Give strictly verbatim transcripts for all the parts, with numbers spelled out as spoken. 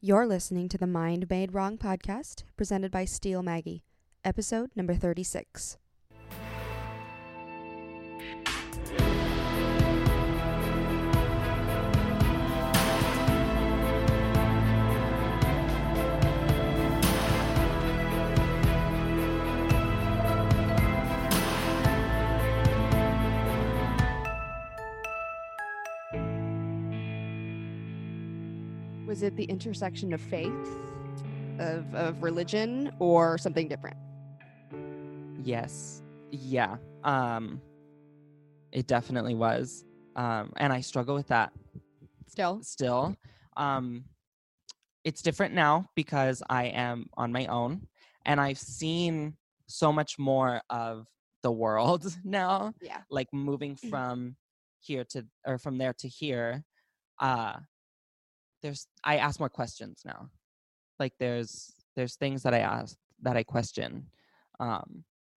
You're listening to the Mind Made Wrong podcast, presented by Steel Maggie, episode number thirty-six. Was it the intersection of faith, of, of religion, or something different? Yes. Yeah. Um, it definitely was. Um, and I struggle with that Still? still. Um, it's different now because I am on my own and I've seen so much more of the world now. Yeah. Like moving from here to, or from there to here. Uh, there's, I ask more questions now. Like there's, there's things that I ask, that I question, um,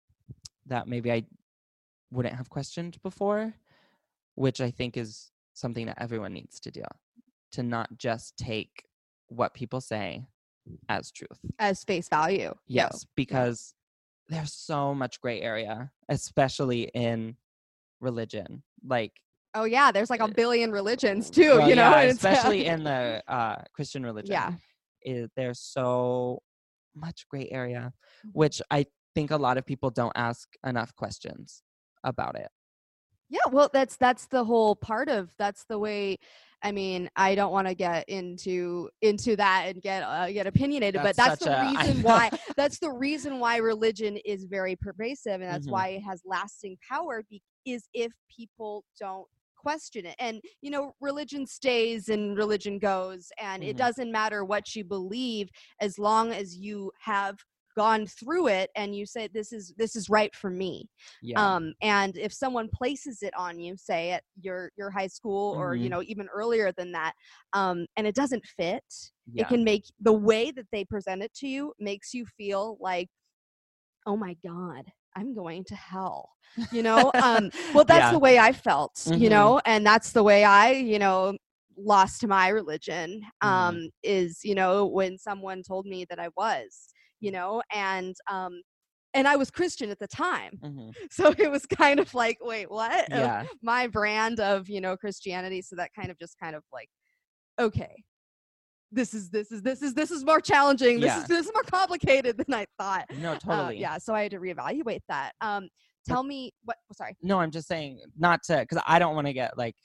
that maybe I wouldn't have questioned before, which I think is something that everyone needs to do, to not just take what people say as truth. As face value. Yes, Yo. because yeah. there's so much gray area, especially in religion. Like, oh yeah, there's like a billion religions too, well, you know, yeah, and especially in the uh, Christian religion. Yeah. Is there's so much gray area, which I think a lot of people don't ask enough questions about it. Yeah, well, that's that's the whole part of that's the way. I mean, I don't want to get into into that and get uh, get opinionated, That's but that's such the a- reason why that's the reason why religion is very pervasive, and that's Mhm. why it has lasting power. Be- is if people don't question it, and you know, religion stays and religion goes, and it Mhm. doesn't matter what you believe as long as you have gone through it and you say this is this is right for me. Yeah. Um and if someone places it on you, say at your your high school or you Mhm. know even earlier than that, um and it doesn't fit, Yeah. it can make the way that they present it to you makes you feel like, oh my god, I'm going to hell, you know. um well, that's Yeah. the way I felt, you Mhm. know, and that's the way I, you know, lost my religion. Mhm. Um is, you know, when someone told me that I was, you know, and um and I was Christian at the time. Mhm. So it was kind of like, wait, what? Of Yeah. my brand of, you know, Christianity. So that kind of just kind of like, okay, this is this is this is this is more challenging. This Yeah. is this is more complicated than I thought. No, Uh, totally. yeah. So I had to reevaluate that. Um, tell me what. Sorry. No, I'm just saying not to, because I don't want to get like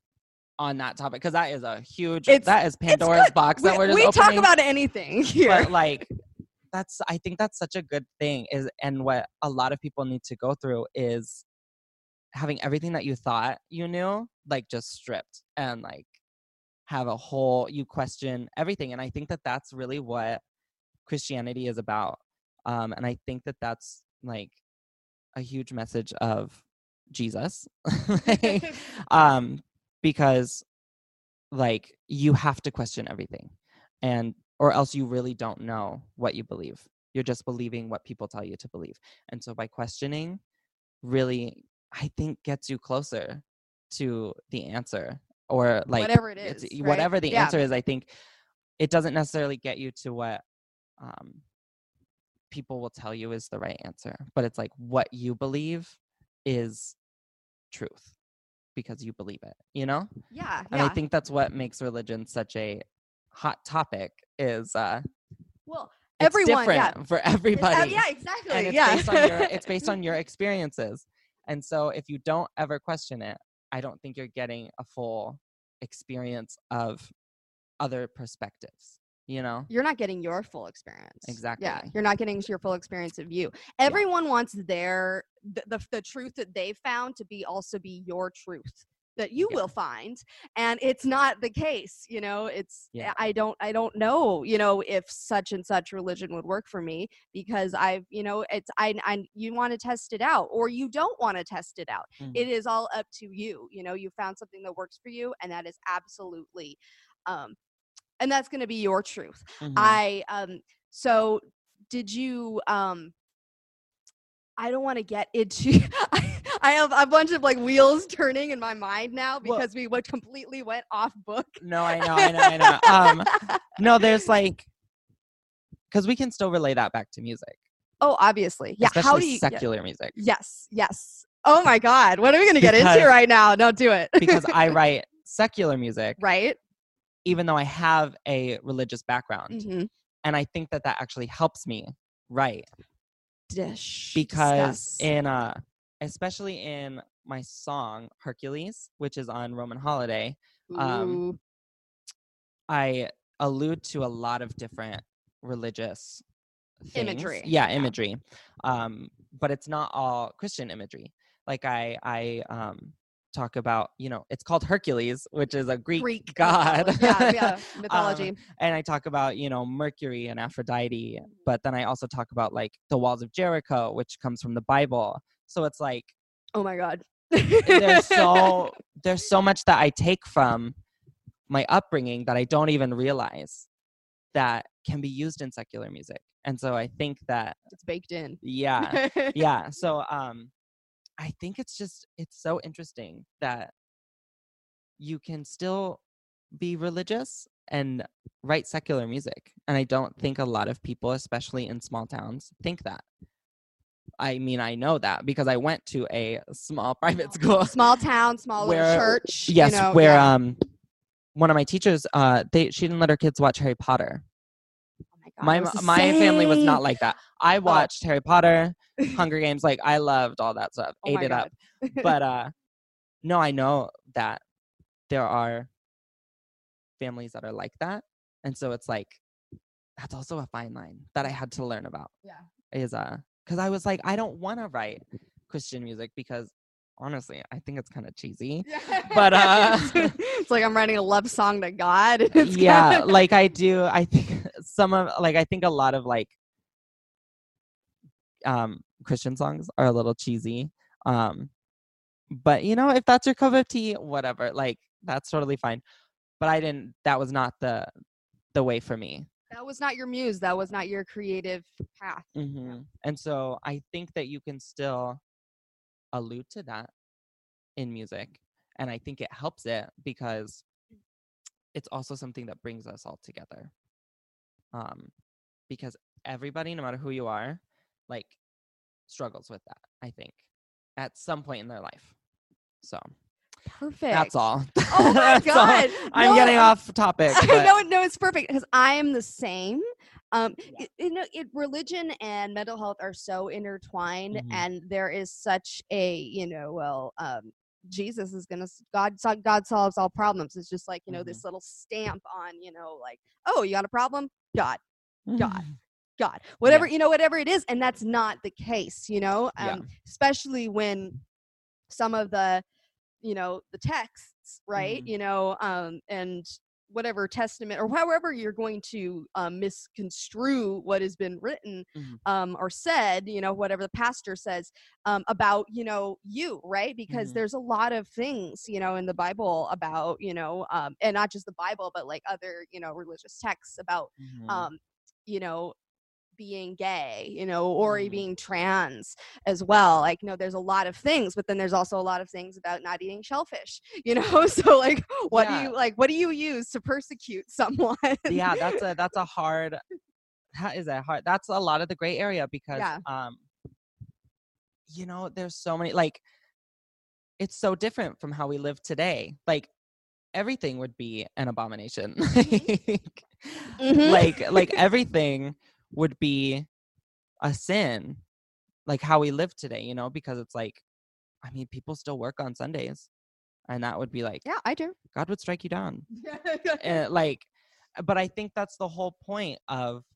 on that topic, because that is a huge, It's- that is It's Pandora's good. box we, that we're just we talk opening. about anything here. But like, that's, I think that's such a good thing, is, and what a lot of people need to go through is having everything that you thought you knew, like just stripped, and like have a whole, you question everything. And I think that that's really what Christianity is about. Um, and I think that that's like a huge message of Jesus. Like, um, because like you have to question everything, and or else you really don't know what you believe. You're just believing what people tell you to believe. And so by questioning, really, I think gets you closer to the answer, or like Whatever it it's- is, right? whatever the Yeah. answer is. I think it doesn't necessarily get you to what um, people will tell you is the right answer, but it's like what you believe is truth because you believe it, you know? Yeah. And Yeah. I think that's what makes religion such a hot topic, is uh well, it's everyone. Yeah. different for It's- uh, everybody. yeah. Exactly. And it's yeah. based on your it's based on your experiences. And so if you don't ever question it, I don't think you're getting a full experience of other perspectives, you know? You're not getting your full experience. Exactly. Yeah, you're not getting your full experience of you. Everyone wants their the, the the truth that they found to be also be your truth that you Yeah. will find, and it's not the case. You know, it's Yeah. I don't I don't know. You know, if such and such religion would work for me, because I've you know it's I I you want to test it out or you don't want to test it out. Mhm. It is all up to you. You know, you found something that works for you, and that is absolutely. Um, and that's going to be your truth. Mhm. I um so did you um I don't want to get into I, I have a bunch of like wheels turning in my mind now Well- because we went completely went off book. No, I know, I know, I know. Um, no, there's like, because we can still relay that back to music, Oh, obviously. Yeah. especially How do you? yeah. secular music. Yes. Yes. Oh my God. What are we going to get into Because- right now? Don't do it. Because I write secular music, right. even though I have a religious background. Mm-hmm. And I think that that actually helps me write. Dish. Because Discuss. in, uh, especially in my song, Hercules, which is on Roman Holiday, um, Ooh. I allude to a lot of different religious things. Imagery. Yeah, Yeah. imagery. Um, but it's not all Christian imagery. Like I, I um, talk about, you know, it's called Hercules, which is a Greek, Greek god. mythology. Yeah, yeah, mythology. Um, and I talk about, you know, Mercury and Aphrodite. But then I also talk about like the walls of Jericho, which comes from the Bible. So it's like Oh my God. there's so there's so much that I take from my upbringing that I don't even realize that can be used in secular music. And so I think that, It's baked in. yeah, yeah. So um, I think it's just, it's so interesting that you can still be religious and write secular music. And I don't think a lot of people, especially in small towns, think that. I mean, I know that because I went to a small private school. Small town, small little Where- church. Yes, you know, where yeah. um, one of my teachers, uh, they she didn't let her kids watch Harry Potter. Oh my God, My I was the my family was not same. like that. I watched Harry Potter, Hunger Games, like I loved all that stuff, Oh ate my it God. up. But uh, no, I know that there are families that are like that, and so it's like that's also a fine line that I had to learn about. Yeah. Is uh, because I was like, I don't want to write Christian music because honestly, I think it's kind of cheesy. But, uh, it's like I'm writing a love song to God. and It's Yeah, kinda- like I do. I think some of like I think a lot of like um Christian songs are a little cheesy. Um but you know, if that's your cup of tea, whatever. Like that's totally fine. But I didn't that was not the the way for me. that was not your muse. That was not your creative path. hmm And so I think that you can still allude to that in music. And I think it helps it because it's also something that brings us all together. Um, because everybody, no matter who you are, like struggles with that, I think, at some point in their life. So Perfect. that's all. Oh my That's all. God. I'm No, getting I'm- off topic. I but- know, no, it's perfect because I am the same. Um, it, you know, it, religion and mental health are so intertwined, Mhm. and there is such a, you know, well, um, Jesus is gonna God. so- God solves all problems. It's just like you know Mhm. this little stamp on, you know, like oh, you got a problem, God, God. God, whatever, you know, whatever it is. And that's not the case, you know, um, Yeah. especially when some of the, you know, the texts, right, Mhm. you know, um, and whatever testament or however you're going to um, misconstrue what has been written Mhm. um, or said, you know, whatever the pastor says um, about, you know, you, right? Because Mhm. there's a lot of things, you know, in the Bible about, you know, um, and not just the Bible, but like other, you know, religious texts about, Mhm. um, you know, being gay, you know, or Mhm. being trans as well. Like, you know, there's a lot of things, but then there's also a lot of things about not eating shellfish, you know? So like, what Yeah. do you like, what do you use to persecute someone? Yeah, that's a that's a hard that is a hard that's a lot of the gray area because Yeah. um you know, there's so many like it's so different from how we live today. Like everything would be an abomination. like, Mhm. like like everything would be a sin. Like how we live today, you know, because it's like I mean, people still work on Sundays. And that would be like Yeah, I do. God would strike you down. And like but I think that's the whole point of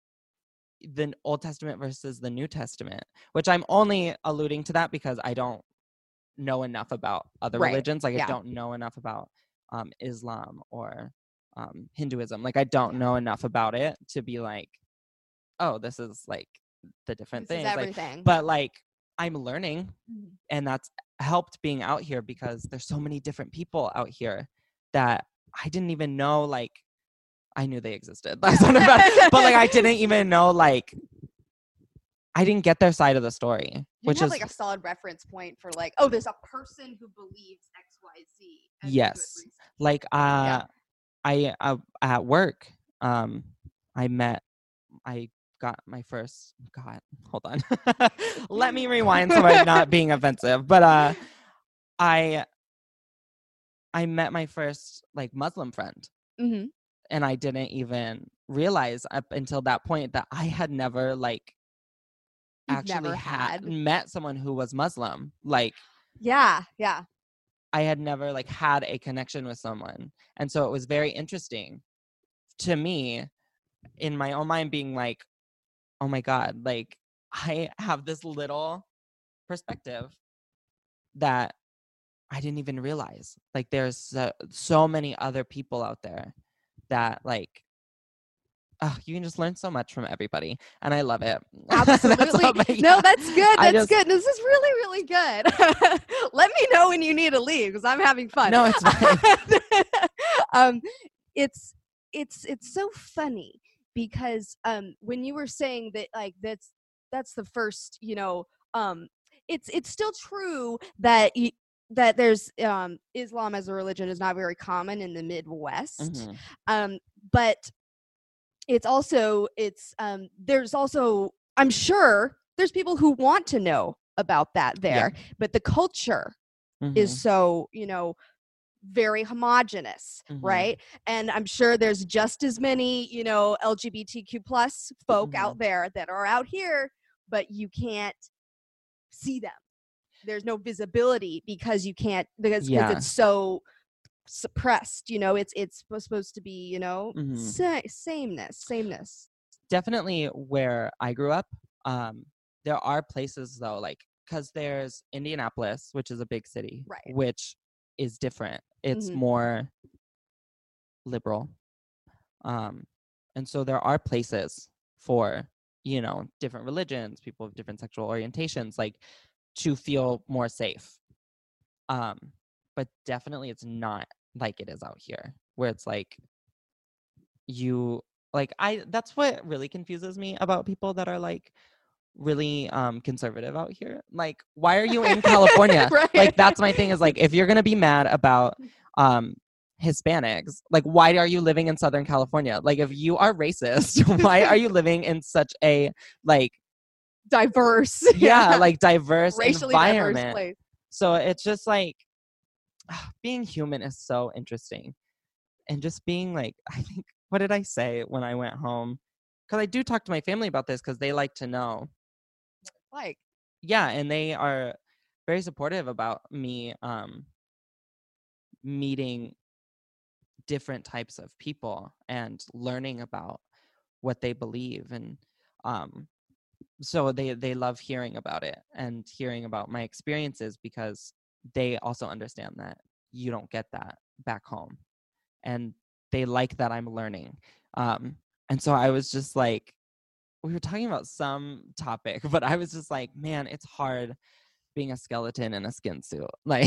the Old Testament versus the New Testament, which I'm only alluding to that because I don't know enough about other Right, religions. Like yeah. I don't know enough about um, Islam or um, Hinduism. Like I don't Yeah. know enough about it to be like, oh, this is like the different This is things. Like, everything. but like I'm learning, Mhm. and that's helped being out here because there's so many different people out here that I didn't even know. Like I knew they existed. That sounded bad, but like I didn't even know like I didn't get their side of the story, You which didn't have is like a solid reference point for like, oh, there's a person who believes X, Y, Z. And you do it yes, recently. like uh, Yeah. I uh, at work, um, I met, I got my first. God, hold on, let me rewind so I'm not being offensive. But uh, I I met my first like Muslim friend, Mm-hmm. and I didn't even realize up until that point that I had never like You've actually never had had. met someone who was Muslim. Like Yeah, yeah. I had never like had a connection with someone. And so it was very interesting to me in my own mind being like, oh my God, like I have this little perspective that I didn't even realize. Like there's so, so many other people out there that like, oh, you can just learn so much from everybody. And I love it. Absolutely. That's no, yeah, that's good. I That's just, good. This is really, really good. Let me know when you need to leave because I'm having fun. No, it's fine. um, it's it's it's so funny because um, when you were saying that, like that's that's the first, you know, um, it's it's still true that. Y- that there's um, Islam as a religion is not very common in the Midwest, Mm-hmm. um, but it's also it's um there's also I'm sure there's people who want to know about that there, Yeah. but the culture is Mm-hmm. so, you know, very homogenous, Mm-hmm. right? And I'm sure there's just as many, you know, L G B T Q plus folk Mm-hmm. out there that are out here, but you can't see them. There's no visibility because you can't because because Yeah. it's so suppressed, you know. It's it's supposed to be, you know, Mm-hmm. sa- sameness sameness Definitely where I grew up, um, there are places though, like because there's Indianapolis, which is a big city, right. which is different. It's Mhm. more liberal, um, and so there are places for you know different religions, people of different sexual orientations, like to feel more safe. Um, but definitely, it's not like it is out here, where it's like you like I. That's what really confuses me about people that are like really um conservative out here. Like, why are you in California? Right. Like, that's my thing is like, if you're gonna be mad about um Hispanics, like why are you living in Southern California? Like, if you are racist, why are you living in such a like diverse yeah, yeah like diverse racially diverse environment? place. So it's just like being human is so interesting. And just being like, I think, what did I say when I went home? Because I do talk to my family about this because they like to know. Like, Yeah, and they are very supportive about me um, meeting different types of people and learning about what they believe, and um, so they they love hearing about it and hearing about my experiences because they also understand that you don't get that back home, and they like that I'm learning. Um, and so I was just like, we were talking about some topic, but I was just like, man, it's hard being a skeleton in a skin suit. Like,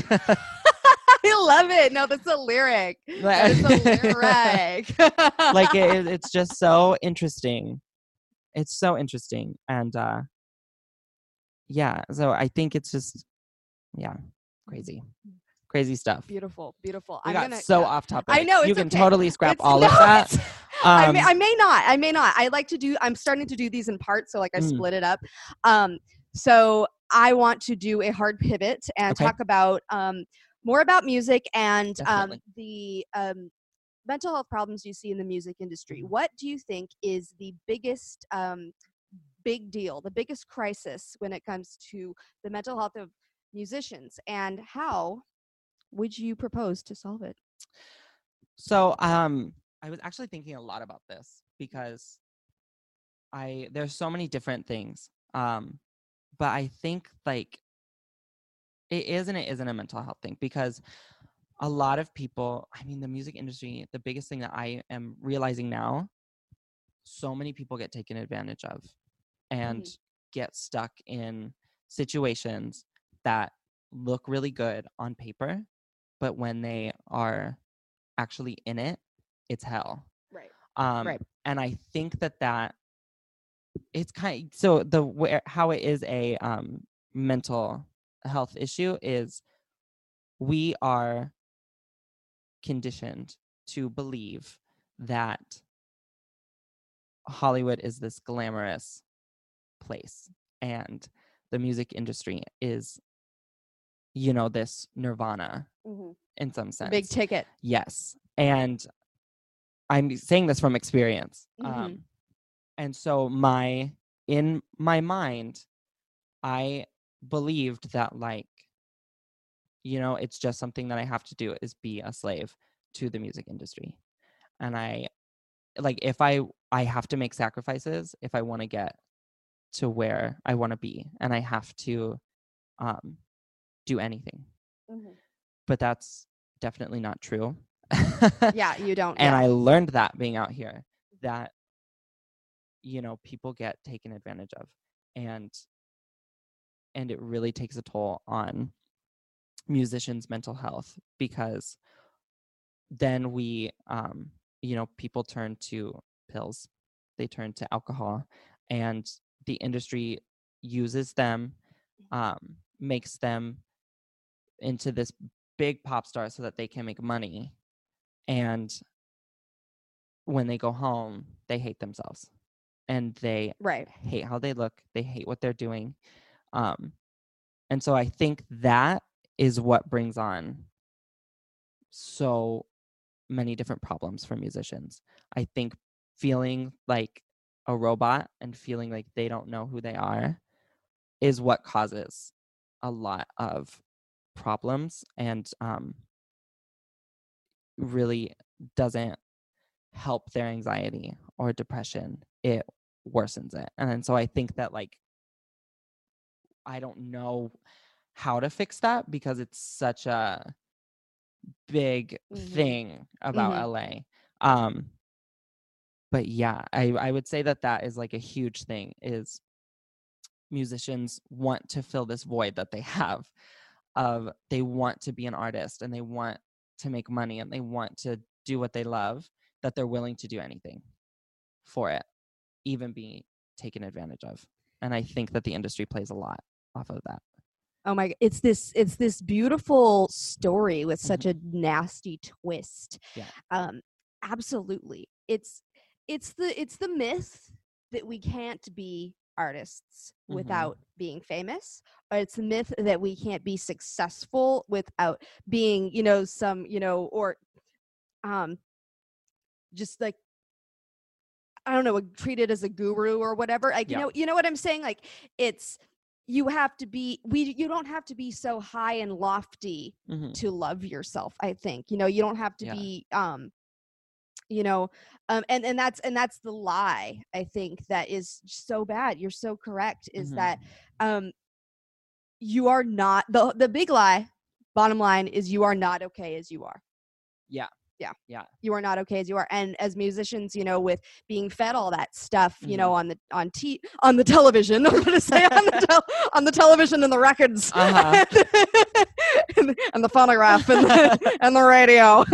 I love it. No, that's a lyric. That is a lyric. like it, it's just so interesting. It's so interesting. And uh, yeah, so I think it's just, yeah, crazy. Crazy stuff. Beautiful, beautiful. We I'm got gonna. so Yeah. off topic. I know You it's can okay. totally scrap It's all no. of that. It's, Um, I may. I may not. I may not. I like to do. I'm starting to do these in parts, so like I mm, split it up. Um. So I want to do a hard pivot and okay, talk about um more about music and um definitely. the um mental health problems you see in the music industry. Mhm. What do you think is the biggest um big deal, the biggest crisis when it comes to the mental health of musicians, and how would you propose to solve it? So, um, I was actually thinking a lot about this because I there's so many different things. Um, but I think like it is and it isn't a mental health thing because a lot of people, I mean, the music industry, the biggest thing that I am realizing now, so many people get taken advantage of and Mhm. get stuck in situations that look really good on paper, but when they are actually in it, it's hell. Right. Um, Right. and I think that that it's kind so the where how it is a um mental health issue is we are conditioned to believe that Hollywood is this glamorous place and the music industry is, you know, this nirvana Mm-hmm. in some sense. Big ticket. Yes. And I'm saying this from experience. Mm-hmm. Um, and so my, in my mind, I believed that like, you know, it's just something that I have to do is be a slave to the music industry. And I like if I I have to make sacrifices if I want to get to where I want to be, and I have to um do anything. Mm-hmm. But that's definitely not true. Yeah, you don't. And yeah. I learned that being out here that you know people get taken advantage of, and and it really takes a toll on musicians' mental health because then we um you know people turn to pills, they turn to alcohol, and the industry uses them, um makes them into this big pop star so that they can make money, and when they go home they hate themselves and they Right. hate how they look, they hate what they're doing, um and so I think that is what brings on so many different problems for musicians. I think feeling like a robot and feeling like they don't know who they are is what causes a lot of problems, and um, really doesn't help their anxiety or depression. It worsens it. And then so I think that like I don't know how to fix that because it's such a big Mhm. thing about Mhm. L A. Um, but yeah, I, I would say that that is like a huge thing is musicians want to fill this void that they have of they want to be an artist and they want to make money and they want to do what they love, that they're willing to do anything for it, even being taken advantage of. And I think that the industry plays a lot off of that. Oh my, it's this it's this beautiful story with such Mm-hmm. a nasty twist. Yeah. Um absolutely. It's it's the it's the myth that we can't be artists Mm-hmm. without being famous, or it's the myth that we can't be successful without being, you know, some, you know, or um just like I don't know, treated as a guru or whatever. Like, you Yeah. know, you know what I'm saying? Like, it's you have to be we you don't have to be so high and lofty Mm-hmm. to love yourself, I think. You know, you don't have to Yeah. be um you know um and and that's and that's the lie, I think, that is so bad. You're so correct, is Mm-hmm. that um you are not the the big lie, bottom line, is you are not okay as you are. Yeah. Yeah. Yeah. You are not okay as you are. And as musicians, you know, with being fed all that stuff, you Mm-hmm. know, on the on t on the television, I'm gonna say on the tel- on the television and the records, Uh-huh. and, the, and the phonograph and the, and the radio.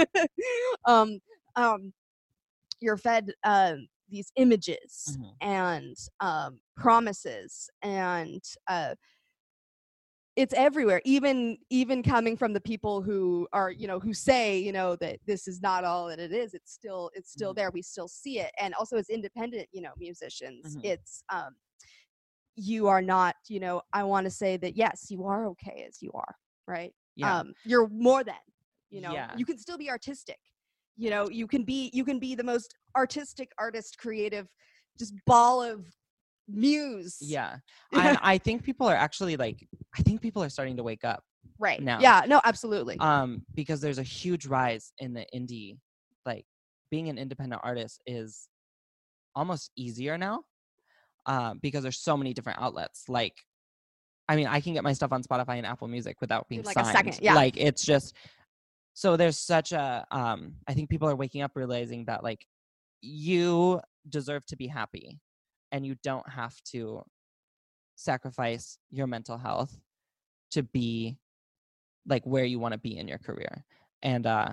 um, um, you're fed uh, these images Mm-hmm. and um, promises, and uh, it's everywhere, even even coming from the people who are, you know, who say, you know, that this is not all that it is. It's still it's still Mm-hmm. there. We still see it. And also as independent, you know, musicians, Mm-hmm. it's um you are not, you know, I want to say that yes, you are okay as you are, right? Yeah. Um you're more than, you know, Yeah. you can still be artistic. You know, you can be you can be the most artistic, artist, creative, just ball of muse. Yeah. And I think people are actually like, I think people are starting to wake up Right. now. Yeah, no, absolutely. Um, because there's a huge rise in the indie, like being an independent artist is almost easier now. Um, because there's so many different outlets. Like, I mean, I can get my stuff on Spotify and Apple Music without being In like signed. a second, yeah. Like, it's just so there's such a um I think people are waking up realizing that like you deserve to be happy and you don't have to sacrifice your mental health to be like where you want to be in your career. And uh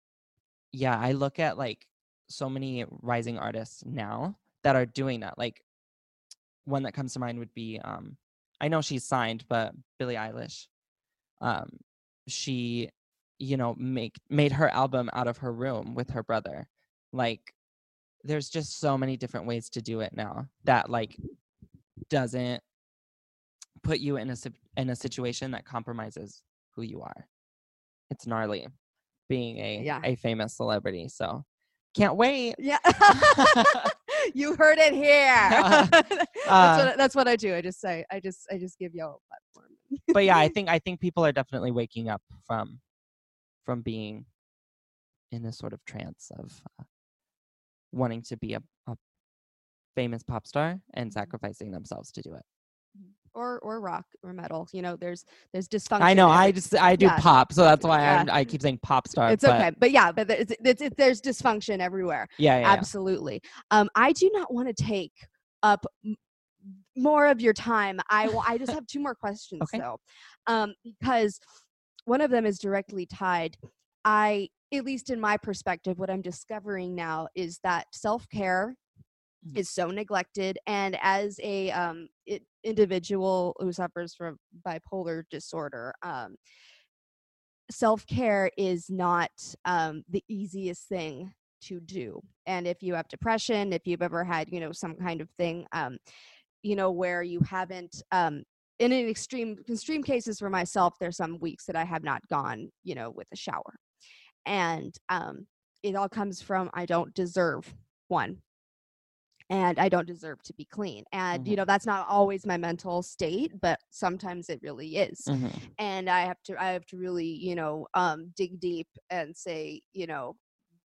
yeah, I look at like so many rising artists now that are doing that. Like one that comes to mind would be, um, I know she's signed, but Billie Eilish. Um, she, you know, make made her album out of her room with her brother. Like, there's just so many different ways to do it now that like doesn't put you in a si- in a situation that compromises who you are. It's gnarly being a Yeah. a famous celebrity. So can't wait. Yeah. You heard it here. that's Uh, what that's what I do. I just say I just I just give y'all a platform. but yeah, I think I think people are definitely waking up from from being in this sort of trance of uh, wanting to be a, a famous pop star and sacrificing themselves to do it. Or or rock or metal. You know, there's there's dysfunction. I know. I every- just I do yeah. pop, so that's why Yeah. I'm, I keep saying pop star. It's but okay, but yeah, but it's, it's, it's, there's dysfunction everywhere. Yeah, yeah, yeah. Absolutely. Um, I do not want to take up m- more of your time. I wa- I just have two more questions Okay. though, um, because one of them is directly tied. I, at least in my perspective, what I'm discovering now is that self-care Mhm. is so neglected, and as a um, it, individual who suffers from bipolar disorder, um, self-care is not um, the easiest thing to do. And if you have depression, if you've ever had, you know, some kind of thing, um, you know, where you haven't, um, in an extreme, extreme cases for myself, there's some weeks that I have not gone, you know, with a shower. And um, it all comes from, I don't deserve one. And I don't deserve to be clean. And, Mhm. you know, that's not always my mental state, but sometimes it really is. Mhm. And I have to, I have to really, you know, um, dig deep and say, you know,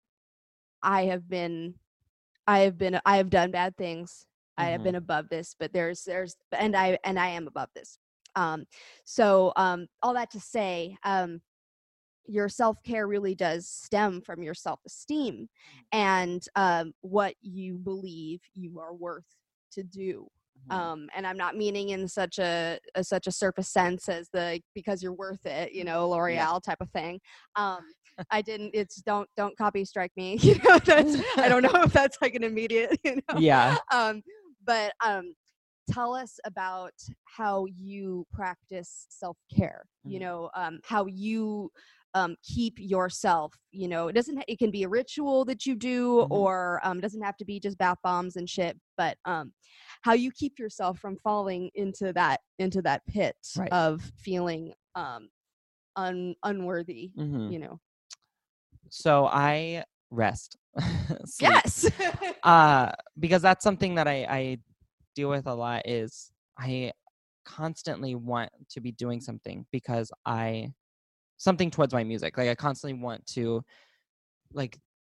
I have been, I have been, I have done bad things. I have Mhm. been above this, but there's, there's, and I, and I am above this. Um, so um, all that to say, um, your self-care really does stem from your self-esteem and um, what you believe you are worth to do. Mhm. Um, and I'm not meaning in such a, a such a surface sense as the because you're worth it, you know, L'Oreal Yeah. type of thing. Um, I didn't. It's don't don't copy strike me. You know, that's I don't know if that's like an immediate. You know. Yeah. Um, but um, tell us about how you practice self-care. You Mhm. know, um, how you um, keep yourself, you know, it doesn't, it can be a ritual that you do, Mhm. or um, doesn't have to be just bath bombs and shit, but um, how you keep yourself from falling into that, into that pit Right. of feeling um, un, unworthy, Mhm. you know? So I rest, sleep. Yes. uh, because that's something that I, I deal with a lot is I constantly want to be doing something because I, something towards my music. Like I constantly want to like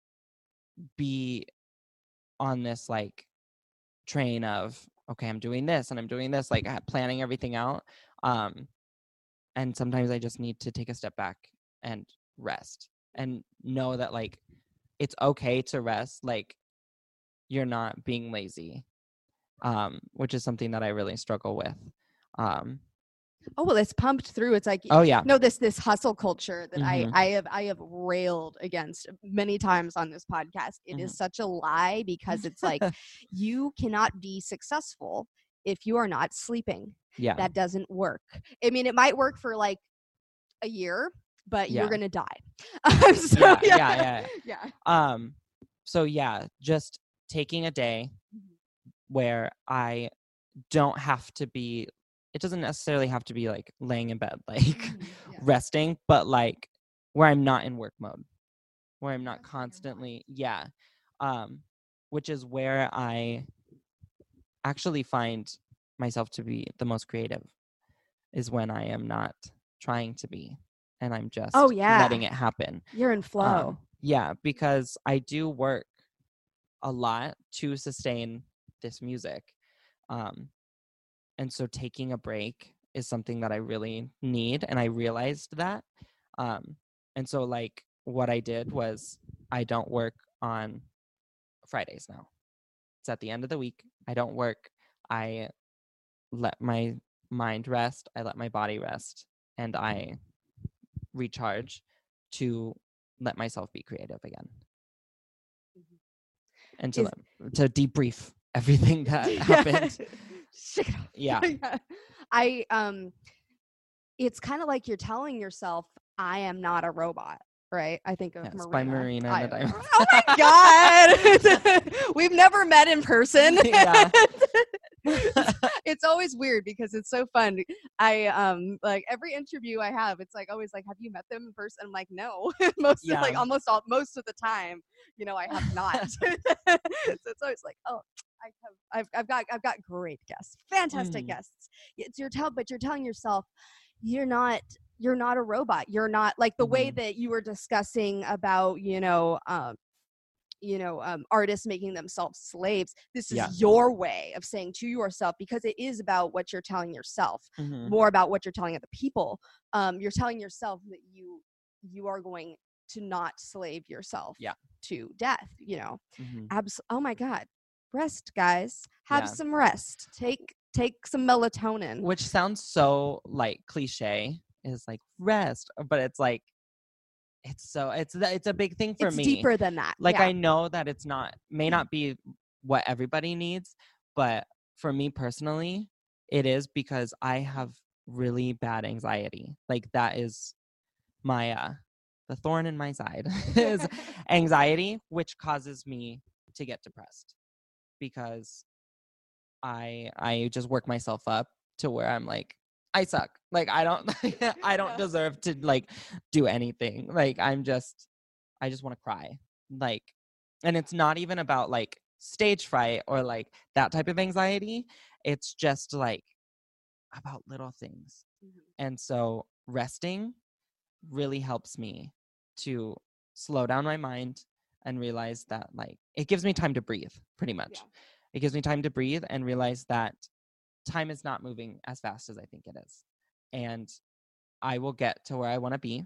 be on this like train of, okay, I'm doing this and I'm doing this, like uh, planning everything out. Um, and sometimes I just need to take a step back and rest and know that like it's okay to rest. Like you're not being lazy, um, which is something that I really struggle with. Um, Oh, well, it's pumped through. It's like, oh yeah, no, this this hustle culture that Mhm. I I have I have railed against many times on this podcast. It is Mhm. such a lie because it's like you cannot be successful if you are not sleeping. yeah, That doesn't work. I mean, it might work for like a year, but Yeah. you're gonna die. Um, so, yeah, yeah, yeah, yeah. Um, so yeah, just taking a day where I don't have to be, it doesn't necessarily have to be like laying in bed, like Mhm, yeah. resting, but like where I'm not in work mode, where I'm not Resting your mind. constantly, yeah. Um, which is where I actually find myself to be the most creative, is when I am not trying to be and I'm just Oh, yeah. letting it happen. You're in flow. Um, yeah, because I do work a lot to sustain this music. Um, and so taking a break is something that I really need. And I realized that. Um, and so, like, what I did was I don't work on Fridays now. It's at the end of the week. I don't work. I let my mind rest. I let my body rest. And I recharge to let myself be creative again. And to, Is- let, to debrief everything that happened. Shake it off. Yeah. Yeah. I um it's kind of like you're telling yourself, I am not a robot, right? I think of Yes, Marina. by Marina and I- the Diamonds. Oh my god. We've never met in person. Yeah. It's always weird because it's so fun. I um like every interview I have, it's like always like, have you met them in person? I'm like, no. most Yeah. of, like almost all most of the time, you know, I have not. So it's always like, oh, I have I've I've got I've got great guests, fantastic Mhm. guests. It's your tell, but you're telling yourself you're not you're not a robot. You're not like the way Mhm. that you were discussing about, you know, um, you know, um, artists making themselves slaves. This is Yeah. your way of saying to yourself, because it is about what you're telling yourself, Mhm. more about what you're telling other people. Um, you're telling yourself that you you are going to not slave yourself Yeah. to death. You know, Mhm. Abs- oh my God, rest, guys. Have Yeah. some rest. Take take some melatonin. Which sounds so like cliche, is like rest, but it's like it's so it's it's a big thing for It's me. deeper than that. Like yeah. I know that it's not may not be what everybody needs, but for me personally, it is because I have really bad anxiety. Like that is my uh the thorn in my side is anxiety, which causes me to get depressed because I I just work myself up to where I'm like I suck. Like I don't I don't Yeah. deserve to like do anything. Like I'm just I just want to cry. Like and it's not even about like stage fright or like that type of anxiety. It's just like about little things. Mhm. And so resting really helps me to slow down my mind and realize that like it gives me time to breathe pretty much. Yeah. It gives me time to breathe and realize that time is not moving as fast as I think it is. And I will get to where I want to be.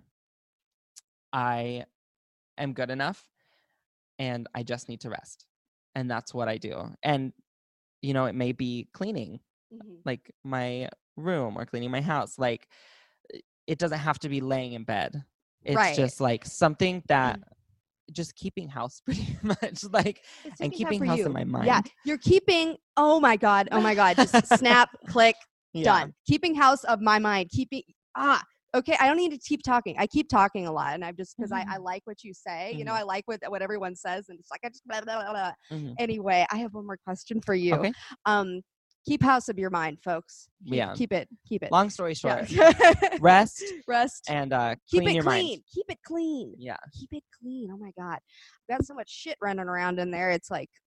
I am good enough and I just need to rest. And that's what I do. And you know, it may be cleaning Mhm. like my room or cleaning my house. Like it doesn't have to be laying in bed. It's Right. just like something that just keeping house pretty much like It's and taking time keeping for house you. in my mind. Yeah, you're keeping. Oh my god. Oh my god. Just snap, click, Yeah. done. Keeping house of my mind. Keeping. Ah. Okay. I don't need to keep talking. I keep talking a lot, and I'm just because I, I like what you say. You know, Mhm. I like what what everyone says, and it's like I just blah, blah, blah, blah. Mhm. Anyway, I have one more question for you. Okay. Um, keep house of your mind, folks. Keep, Yeah. Keep it. Keep it. Long story short, Yeah. rest Rest. and uh Keep clean it your clean. mind. Keep it clean. Yeah. Keep it clean. Oh my god, I've got so much shit running around in there. It's like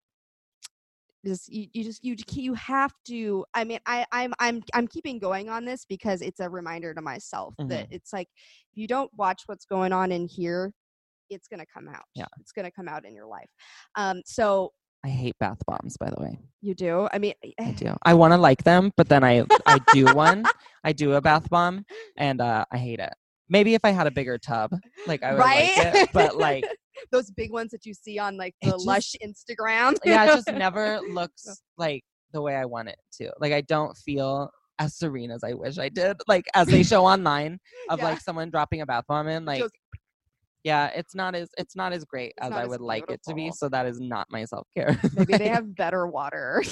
just you, you just you you have to. I mean, I I'm I'm I'm keeping going on this because it's a reminder to myself that Mhm. it's like if you don't watch what's going on in here, it's gonna come out. Yeah. It's gonna come out in your life. Um, so I hate bath bombs, by the way. you do. I mean, I do. I want to like them, but then I I do one. I do a bath bomb, and uh, I hate it. Maybe if I had a bigger tub, like I would right? like it. But like, those big ones that you see on like It the just- Lush Instagram. yeah, it just never looks like the way I want it to. Like I don't feel as serene as I wish I did. Like as they show online of Yeah. like someone dropping a bath bomb in, like Just- yeah, it's not as it's not as great It's as not I as would like it to be. beautiful. So that is not my self care. Maybe they have better water.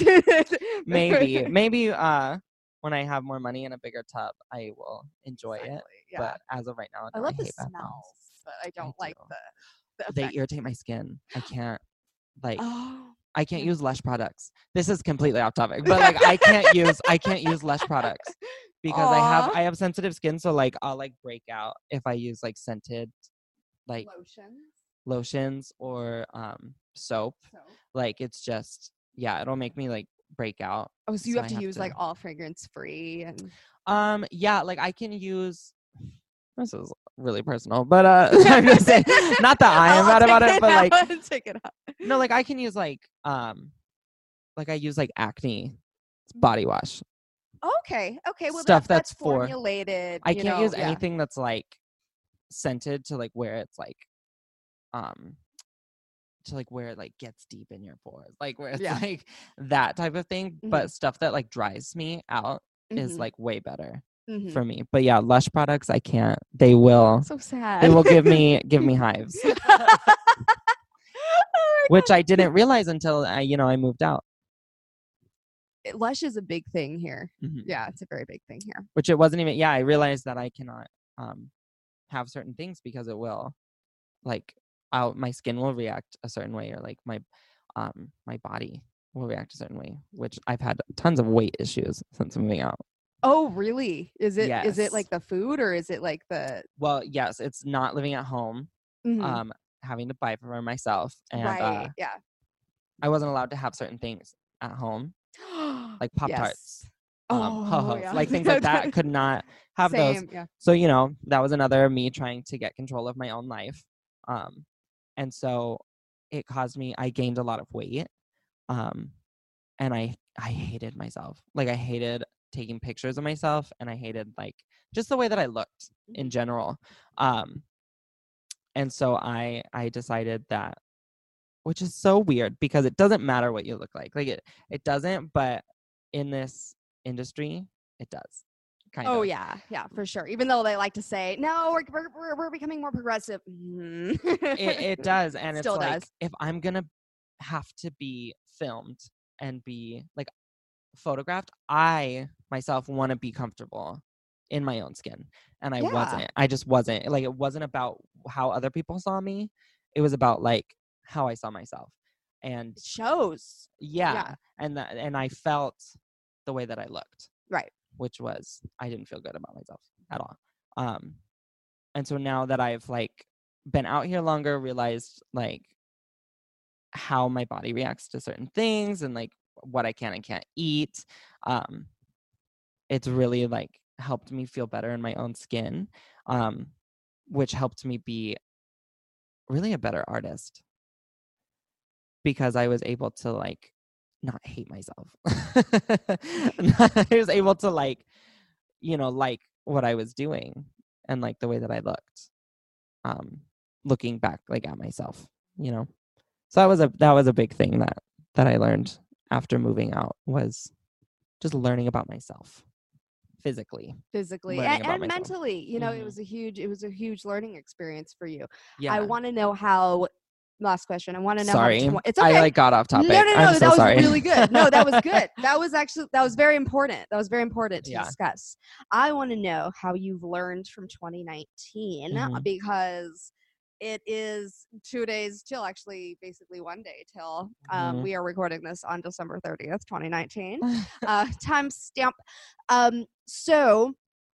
maybe maybe uh when I have more money and a bigger tub, I will enjoy it. Exactly, yeah. But as of right now, I no, love the hate bath bombs. smells, but I don't like do. the, the They effect. irritate my skin. I can't like Oh, I can't yeah. use Lush products. This is completely off topic, but like I can't use I can't use Lush products because I have Aw. I have sensitive skin, so like I'll like break out if I use like scented like lotions. lotions or um soap. So, Like it's just yeah, it'll make me like break out. oh, so you So have I to use like all fragrance free and Um, yeah, like I can use. This is really personal, but uh, I'm just saying, not that I am I'll mad about take it, but like, out. Take it out. no, like I can use like, um, like I use like acne body wash. Okay, okay. Well, Stuff that, that's, that's for- formulated. I you can't know, use yeah. anything that's like scented to like where it's like, um, to like where it like gets deep in your pores, like where it's Yeah. like that type of thing. Mhm. But stuff that like dries me out is Mhm, like way better mhm. for me. But yeah, Lush products, I can't. They will. So sad. They will give me give me hives, Oh my which I didn't realize until I, you know, I moved out. Lush is a big thing here. Mhm. Yeah, it's a very big thing here. Which it wasn't even. Yeah, I realized that I cannot um have certain things because it will, like, I'll, my skin will react a certain way, or like my um my body will react a certain way. Which I've had tons of weight issues since moving out. Oh, really? Is it is it Yes. like the food, or is it like the Well, yes, it's not living at home, Mhm. um, having to buy for myself, and uh, right? Yeah. I wasn't allowed to have certain things at home, like Pop Tarts, yes. um, Oh, Ho-Hos, yeah. like things like that. Could not have those. Same. Yeah. So, you know, that was another me trying to get control of my own life, um, and so it caused me. I gained a lot of weight, um, and I I hated myself. Like, I hated taking pictures of myself, and I hated, like, just the way that I looked in general. Um, and so I I decided that, which is so weird because it doesn't matter what you look like. Like, it it doesn't, but in this industry, it does. Kind Oh of. yeah, yeah, for sure. Even though they like to say, "No, we're we're we're, we're becoming more progressive." Mhm. It it does, and it's Still like, does. if I'm gonna have to be filmed and be, like, photographed, I myself want to be comfortable in my own skin, and I Yeah. wasn't. I just wasn't. Like, it wasn't about how other people saw me. It was about, like, how I saw myself. And It shows. yeah, Yeah. and that, and I felt the way that I looked, Right. which was, I didn't feel good about myself at all. Um, and so now that I've, like, been out here longer, realized, like, how my body reacts to certain things, and, like, what I can and can't eat. Um, it's really, like, helped me feel better in my own skin, um, which helped me be really a better artist because I was able to, like, not hate myself. I was able to, like, you know, like what I was doing and, like, the way that I looked, um, looking back, like, at myself, you know? So that was a that was a big thing that that I learned after moving out, was just learning about myself physically. Physically Learning and, about and myself. mentally, you know, it Mhm. was a huge it was a huge learning experience for you. I Yeah. want to know how. Last question. I want to know Sorry. how. Tw- it's I, okay. like, got off No, topic. no, I'm no. so That was sorry. really good. No, that was good. That was actually that was very important. That was very important to Yeah. discuss. I want to know how you've learned from twenty nineteen Mhm. because it is two days till, actually, basically one day till. Um, Mhm. we are recording this on December thirtieth, twenty nineteen. uh, timestamp. Um, so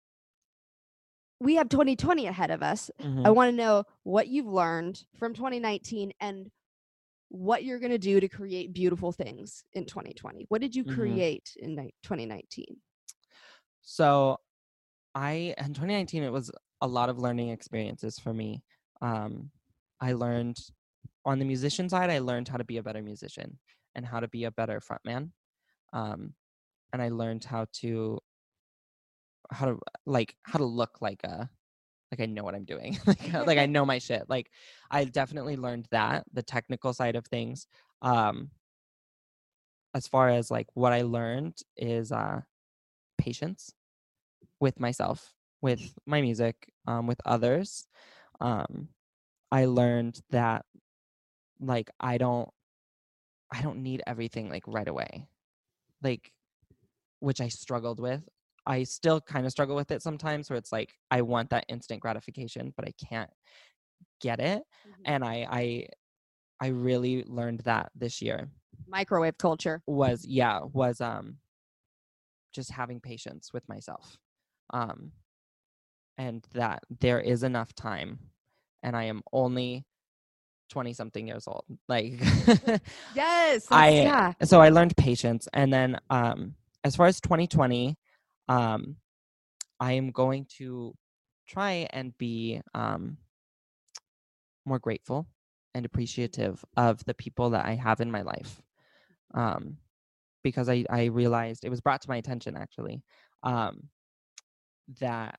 we have twenty twenty ahead of us. I Mhm. want to know what you've learned from twenty nineteen and what you're going to do to create beautiful things in twenty twenty. What did you Mhm. create in ni- twenty nineteen? So I in twenty nineteen, it was a lot of learning experiences for me. Um, I learned on the musician side, I learned how to be a better musician and how to be a better frontman. Um, and I learned how to how to like how to look like a like I know what I'm doing. like, like I know my shit. Like, I definitely learned that, the technical side of things. Um, as far as, like, what I learned is uh patience with myself, with my music, um, with others. Um, I learned that, like, I don't I don't need everything, like, right away. Like, which I struggled with. I still kind of struggle with it sometimes, where it's like I want that instant gratification, but I can't get it. And I I I really learned that this year. Microwave culture. Was yeah, was um just having patience with myself. Um and that there is enough time, and I am only twenty something years old. Like, Yes, that's, I yeah. so I learned patience. And then, um as far as twenty twenty, um I am going to try and be um more grateful and appreciative of the people that I have in my life. Um because I I realized, it was brought to my attention, actually, um that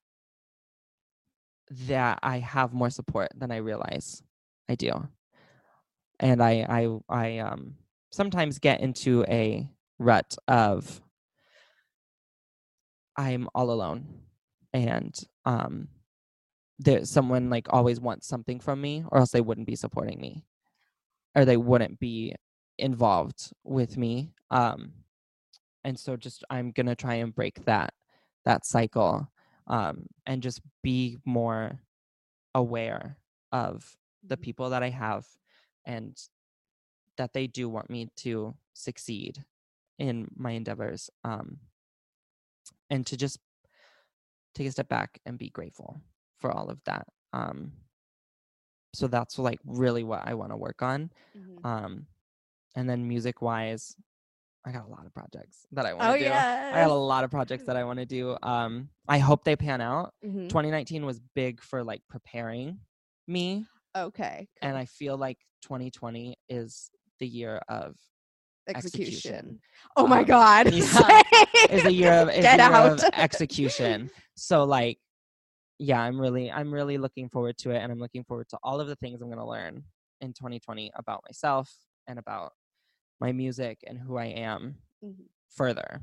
that I have more support than I realize I do. And I I I um sometimes get into a rut of, I'm all alone, and um there's someone, like, always wants something from me, or else they wouldn't be supporting me, or they wouldn't be involved with me. Um and so just I'm gonna try and break that that cycle, um, and just be more aware of the Mhm. people that I have, and that they do want me to succeed in my endeavors, um, and to just take a step back and be grateful for all of that. Um, so that's like really what I want to work on. Mhm. Um, and then music wise, I got a lot of projects that I want Oh to do. I got yes. a lot of projects that I want to do. Um, I hope they pan out. Mhm. twenty nineteen was big for like preparing me, Okay. Cool. and I feel like twenty twenty is the year of Execution. execution. Oh my Um, God. yeah, is a year of is Get a year out. of execution. So like, yeah, I'm really I'm really looking forward to it, and I'm looking forward to all of the things I'm gonna learn in twenty twenty about myself and about my music and who I am Mhm. further.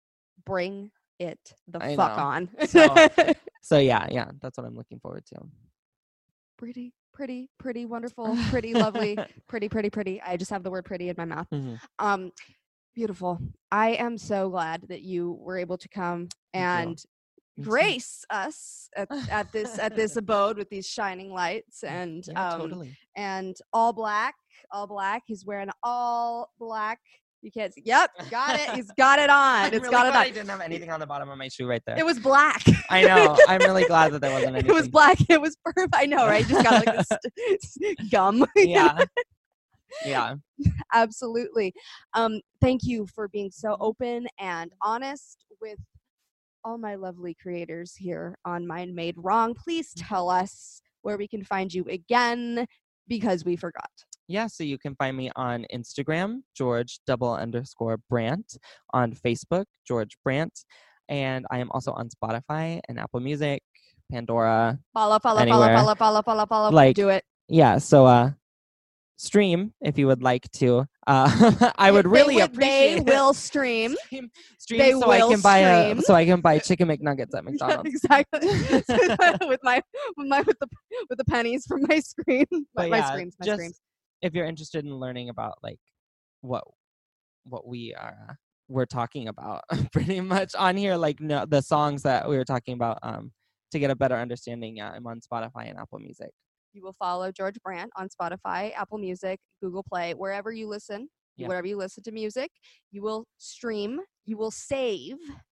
Bring it the I fuck know. on. So so yeah, yeah, that's what I'm looking forward to. Pretty, pretty, pretty wonderful, pretty lovely, pretty, pretty, pretty. I just have the word pretty in my mouth. Mhm. Um, beautiful. I am so glad that you were able to come Thank you. and Me too. grace us at, at this at this abode with these shining lights and Yeah, um totally. and all black, all black. He's wearing all black. You can't see. Yep, got it. He's got it on. I'm It's really got it glad on. I didn't have anything on the bottom of my shoe right there. It was black. I know. I'm really glad that there wasn't anything. It was black. It was perfect. I know, right? You just got like this gum. Yeah. Yeah. Absolutely. Um, thank you for being so Mhm. open and honest with all my lovely creators here on Mind Made Wrong. Please tell us where we can find you again, because we forgot. Yeah, so you can find me on Instagram, George double underscore Brandt, on Facebook, George Brandt, and I am also on Spotify and Apple Music, Pandora. Follow, follow, Anywhere. follow, follow, follow, follow, follow. Like- Do it. Yeah, so uh stream if you would like to. Uh I would They really would- appreciate They it. will stream. stream, stream They so I will can buy a stream. so I can buy chicken McNuggets at Yeah, McDonald's. exactly. with my with my with the with the pennies from my screen. my, But my yeah, screams. My just screams. if you're interested in learning about like what what we are we're talking about pretty much on here, like no, the songs that we were talking about, um to get a better understanding, yeah, I'm on Spotify and Apple Music. You will follow George Brandt on Spotify, Apple Music, Google Play, wherever you listen. Yeah. Wherever you listen to music, you will stream. You will save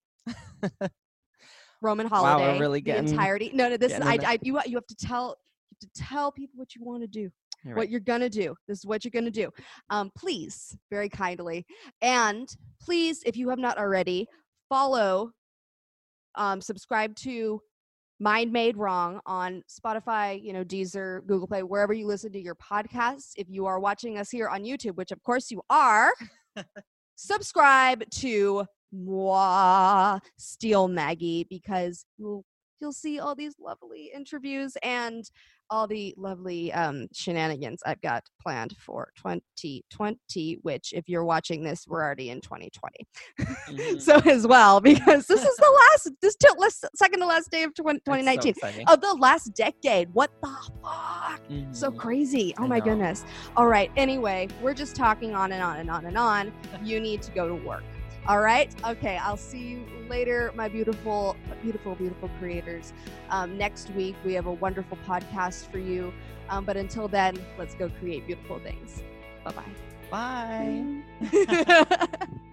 Roman Wow, we're Holiday. really the getting- entirety. No, no. This is getting I, in it. I. You. You have to tell. You have to tell people what you want to do. You're What right. you're gonna do. This is what you're gonna do. Um, please, very kindly, and please, if you have not already, follow, um, subscribe to Mind Made Wrong on Spotify, you know, Deezer, Google Play, wherever you listen to your podcasts. If you are watching us here on YouTube, which of course you are, subscribe to Moi Steal Maggie, because you'll you'll see all these lovely interviews and all the lovely um, shenanigans I've got planned for twenty twenty, which if you're watching this, we're already in twenty twenty. Mhm. So as well, because this is the last, this till last, second to last day of twenty It's so nineteen. exciting. Of the last decade. What the fuck? So Mhm. crazy. Oh I my know. goodness. All right. Anyway, we're just talking on and on and on and on. You need to go to work. All right. Okay. I'll see you later, my beautiful, beautiful, beautiful creators. Um, next week, we have a wonderful podcast for you. Um, but until then, let's go create beautiful things. Bye-bye. Bye. Bye.